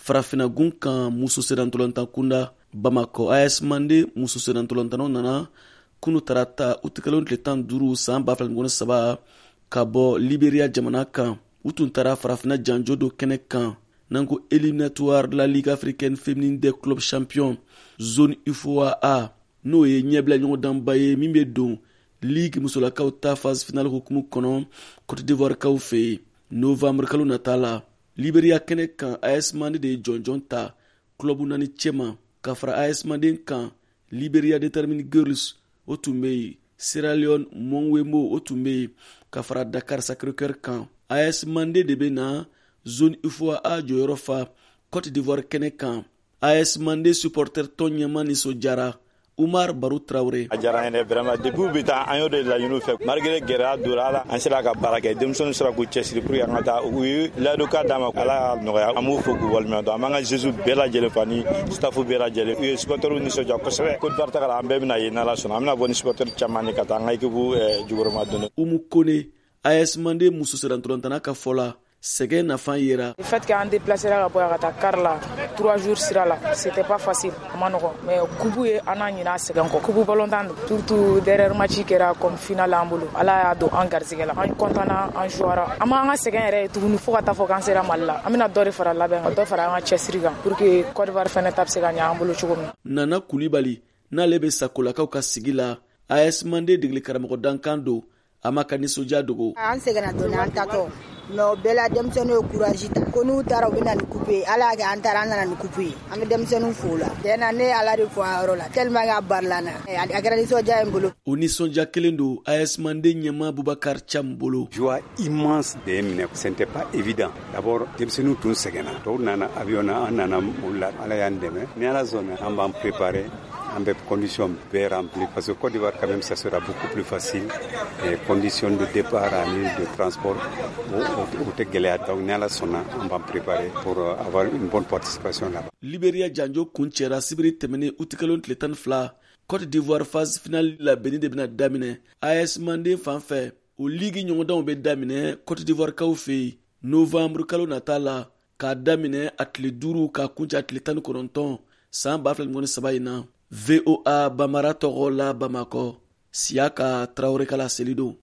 farafinagun kan muso serantolantan kunda Bamako. AS Mandé muso serantolantanaw nana kunu tarata utikalo tile 15 san 2023 ka bɔ Liberia jamana kan. U tun tara farafina janjo do kɛnɛ kan nanko éliminatoire de la Ligue africaine féminine des clubs champions zone UFOA n'o ye ɲɛbila ɲɔgɔn danba ye min bɛ don Ligue musolakaw ta phase finale hukumu kɔnɔ Côte d'Ivoire kaw fɛ novembre kalo nata la. Liberia kɛnɛ kan AS Mandé de ye jɔnjɔn ta club nani cɛma ka fara AS Mandé kan Liberia Determine Girls o tun bɛ yen, Sierra Leone Monwemo o tun bɛ yen, ka fara Dakar Sacré-Cœur kan. AS Mandé de bɛ na zone UFOA jɔyɔrɔ fa Côte d'Ivoire kɛnɛ kan. AS Mandé supporter tɔn ɲɛma nisɔndiyara Umar Barou Traoré. A diyara an ye vraiment depuis bɛ taa an y'o de laɲini fɛ malgré gɛlɛya donna la an sera ka baara kɛ denmisɛnninw sera k'u cɛsiri pour que an ka taa u ye layiduka d'an ma Ala y'a nɔgɔya an b'u fo k'u waleɲuman dɔn an b'an ka Jésus bɛɛ lajɛlen fo ani staff bɛɛ lajɛlen u ye supporters nisɔndiya kosɛbɛ Côte d'Ivoire taga la an bɛɛ bɛna ye n'Ala sɔnna an bɛna bɔ ni supporters caman ye ka taa an ka équipe jukɔrɔma donner. Umu Kone AS Mandé muso serantolantana ka fɔ la sɛgɛn nafan yera. Le fait qu'an déplacé la ka bɔ ka taa car la 3 jours sira la c'était pas facile a ma nɔgɔn mais kubu ye an n'a ɲin'a sɛgɛn kɔ kubu ballontan surtout derrière match kɛra comme finale an bolo Ala y'a don an garisɛgɛ la an content an jouera an m'an ka sɛgɛn yɛrɛ ye tuguni fo ka taa fɔ k'an sera Mali la an bɛna dɔ de fara labɛn kan dɔ fara an ka cɛsiri kan pour que Côte d'Ivoire fɛnɛ ta bɛ se ka ɲɛ an bolo cogo min. Nana Kulibali n'ale bɛ sakolakaw ka sigi la AS Mandé degeli karamɔgɔ dankan don a ma ka nisɔndiya dogo. An sɛgɛnna dɔɔni an tatɔ mais o bɛɛ la denmisɛnninw ye courage ta ko n'u taara u bɛ na ni coupe ye Ala y'a kɛ an taara an nana ni coupe ye an bɛ denmisɛnninw fo la tiɲɛna ne ye Ala de fo a yɔrɔ la tellement que a barila n na a kɛra nisɔndiya ye n bolo. O nisɔndiya kelen don AS Mandé ɲɛma Boubacar Thiam bolo. Joie immense de ye minɛ ce n'était pas évident d'abord denmisɛnninw tun sɛgɛnna dɔw nana avion na an nana o la Ala y'an dɛmɛ ni Ala sɔnna an b'an préparer en des conditions bien remplies parce que Côte d'Ivoire quand même ça sera beaucoup plus facile les conditions de départ et de transport au Tegélé donc ni Ala sɔnna an b'an préparer pour avoir une bonne participation là-bas. Liberia janjo kun cɛra sibiri tɛmɛnen utikalo tile 12 Côte d'Ivoire phase finale la Benin de bɛna daminɛ AS Mandé fan fɛ o ligue ɲɔgɔndanw bɛ daminɛ Côte d'Ivoire kaw fɛ yen novembre kalo nata la k'a daminɛ a tile 5 k'a kuncɛ a tile 19 san 2023 in na. VOA Bamara tɔgɔ la Bamako Siaka Traoré kala selido.